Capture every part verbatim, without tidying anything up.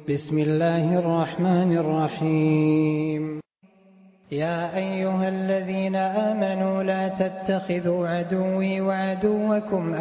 بسم الله الرحمن الرحيم. يا أيها الذين آمنوا لا تتخذوا عدوي وعدوكم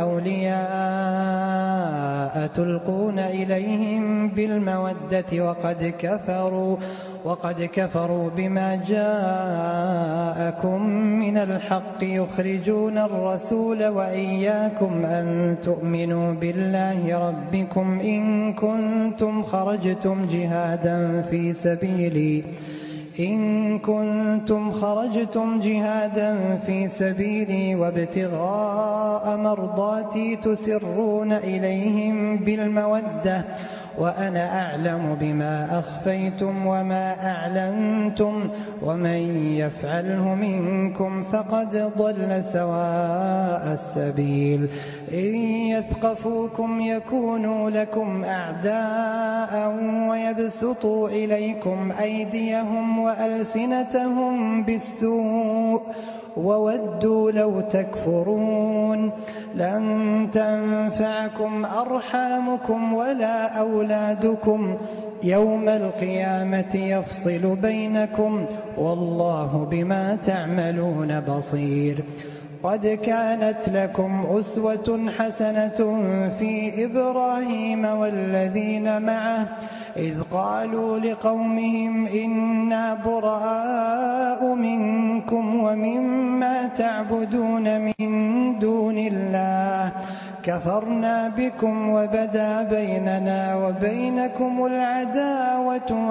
أولياء تلقون إليهم بالمودة وقد كفروا وقد كفروا بما جاءكم من الحق يخرجون الرسول وإياكم أن تؤمنوا بالله ربكم إن كنتم خرجتم جهادا في سبيلي إن كنتم خرجتم جهادا في سبيلي وابتغاء مرضاتي تسرون إليهم بالمودة وأنا أعلم بما أخفيتم وما أعلنتم ومن يفعله منكم فقد ضل سواء السبيل. إن يثقفوكم يكونوا لكم أعداء ويبسطوا إليكم أيديهم وألسنتهم بالسوء وودوا لو تكفرون. لن تنفعكم أرحامكم ولا أولادكم يوم القيامة يفصل بينكم والله بما تعملون بصير. قد كانت لكم أسوة حسنة في إبراهيم والذين معه إذ قالوا لقومهم إنا براء منكم ومما تعبدون من دون الله كفرنا بكم وبدا بيننا وبينكم العداوة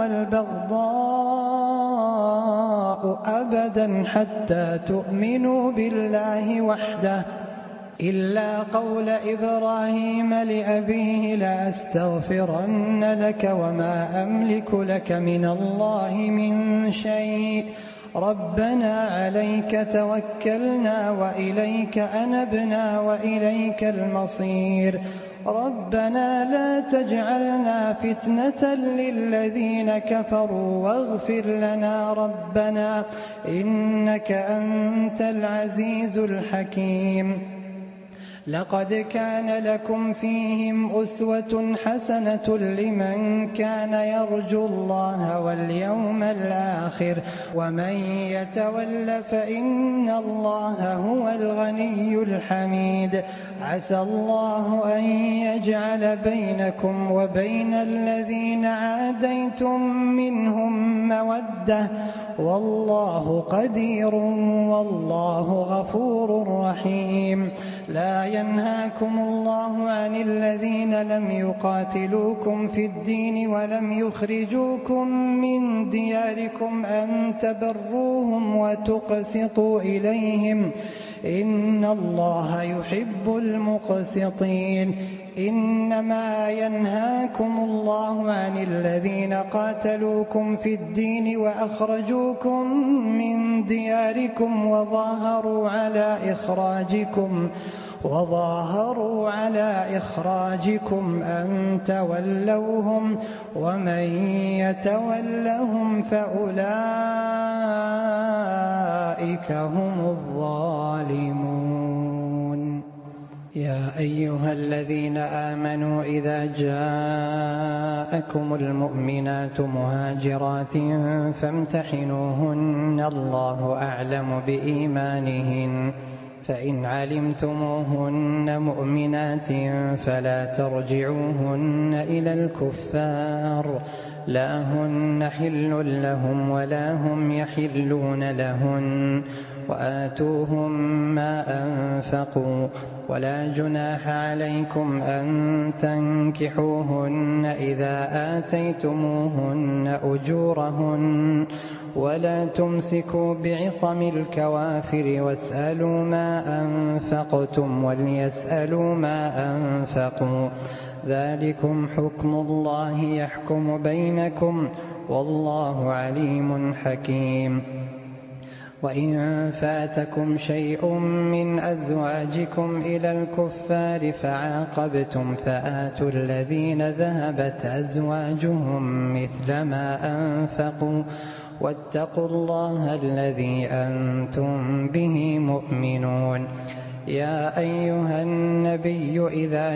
والبغضاء أبدا حتى تؤمنوا بالله وحده إلا قول إبراهيم لأبيه لأستغفرن لك وما أملك لك من الله من شيء ربنا عليك توكلنا وإليك أنبنا وإليك المصير. ربنا لا تجعلنا فتنة للذين كفروا واغفر لنا ربنا إنك أنت العزيز الحكيم. لقد كان لكم فيهم أسوة حسنة لمن كان يرجو الله واليوم الآخر ومن يتول فإن الله هو الغني الحميد. عسى الله أن يجعل بينكم وبين الذين عاديتم منهم مودة والله قدير والله غفور رحيم. لا ينهاكم الله عن الذين لم يقاتلوكم في الدين ولم يخرجوكم من دياركم أن تبروهم وتقسطوا إليهم إن الله يحب المقسطين. إنما ينهاكم الله عن الذين قاتلوكم في الدين وأخرجوكم من دياركم وظاهروا على إخراجكم وظاهروا على إخراجكم أن تولوهم ومن يتولهم فأولئك هم الظالمون. يا أيها الذين آمنوا إذا جاءكم المؤمنات مهاجرات فامتحنوهن الله أعلم بإيمانهن فإن علمتموهن مؤمنات فلا ترجعوهن إلى الكفار لا هن حل لهم ولا هم يحلون لهن وآتوهم ما أنفقوا ولا جناح عليكم أن تنكحوهن إذا آتيتموهن أجورهن ولا تمسكوا بعصم الكوافر واسألوا ما أنفقتم وليسألوا ما أنفقوا ذلكم حكم الله يحكم بينكم والله عليم حكيم. وإن فاتكم شيء من أزواجكم إلى الكفار فعاقبتم فآتوا الذين ذهبت أزواجهم مثل ما أنفقوا واتقوا الله الذي أنتم به مؤمنون. يا أيها النبي إذا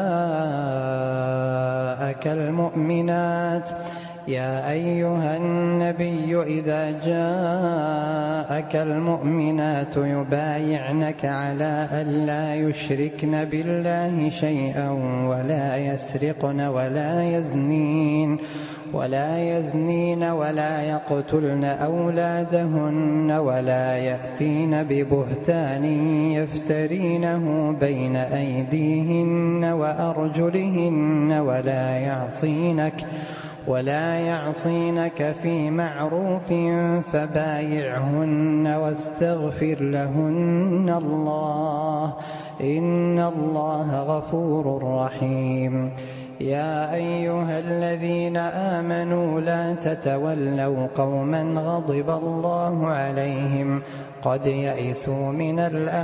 جاءك المؤمنات يا أيها النبي إذا جاءك المؤمنات يبايعنك على أن لا يشركن بالله شيئا ولا يسرقن ولا يزنين ولا يزنين ولا يقتلن أولادهن ولا يأتين ببهتان يفترينه بين أيديهن وأرجلهن ولا يعصينك ولا يعصينك في معروف فبايعهن واستغفر لهن الله إن الله غفور رحيم. يا أيها الذين آمنوا لا تتولوا قوما غضب الله عليهم قد يئسوا من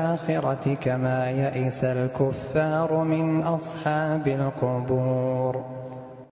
الآخرة كما يئس الكفار من أصحاب القبور.